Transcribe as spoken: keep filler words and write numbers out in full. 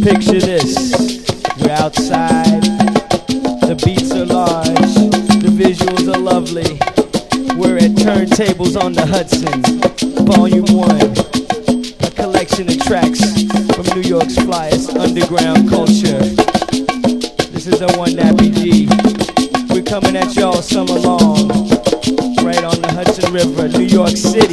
Picture this, we're outside, the beats are large, the visuals are lovely. We're at Turntables on the Hudson, Volume one, a collection of tracks from New York's flyest underground culture. This is the one Nappy G. We're coming at y'all summer long, right on the Hudson River, New York City.